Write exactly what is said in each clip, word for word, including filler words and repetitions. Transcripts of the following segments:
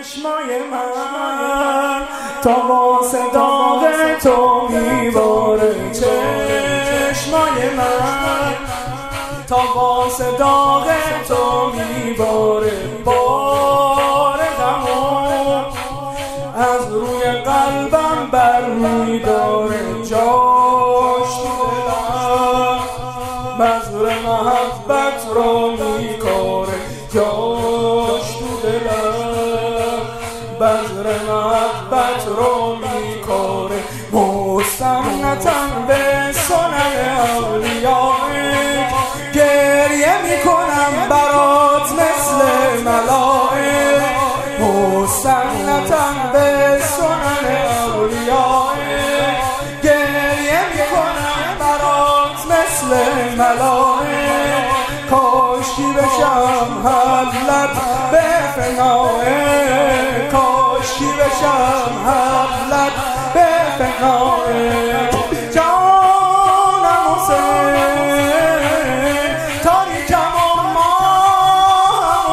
چشمای من تا واسه داغ تو میباره، چشمای من تا واسه داغ تو میباره، بار غمو از روی قلبم بر میداره، جاش تو دلم بذر محبت رو میکاره، جاش تو دلم بذر محبت رو میکاره. مستمنتم به سنن اولیائک، گریه میکنم برات مثل ملائک، مستمنتم به سنن اولیائک، گریه میکنم برات مثل ملائک. کاشکی بشم حبلت به فنائک، کاشکی بشم حبلت به فنائک. جانم حسین تاریکم و ماهم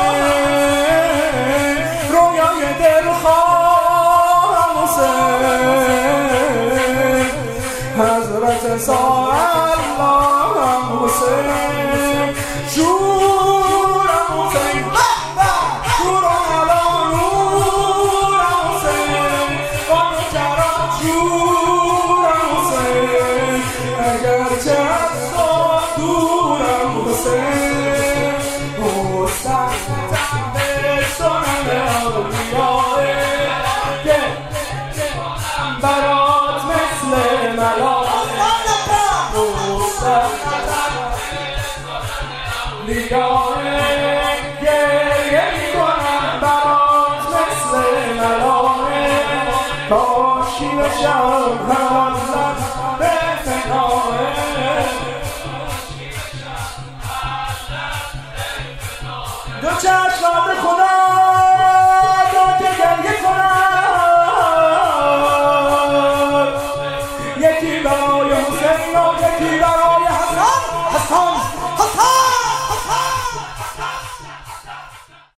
حسین، رویای دلخواهم حسین، حضرت ساعت اللهم حسین، شورم حسین، شورم علا نورم حسین، قانو کرم شورم حسین، اگرچه از تو دورم حسین. مستمنتم به سنن اولیائک، برات مثل ملائک، مستمنتم لیایک، گریه میکنم برات مثل ملائک. کاشکی بشم حبلت به فنائک، دو چشمات خدا تا که گریه کنم، یکی برای حسین و یکی برای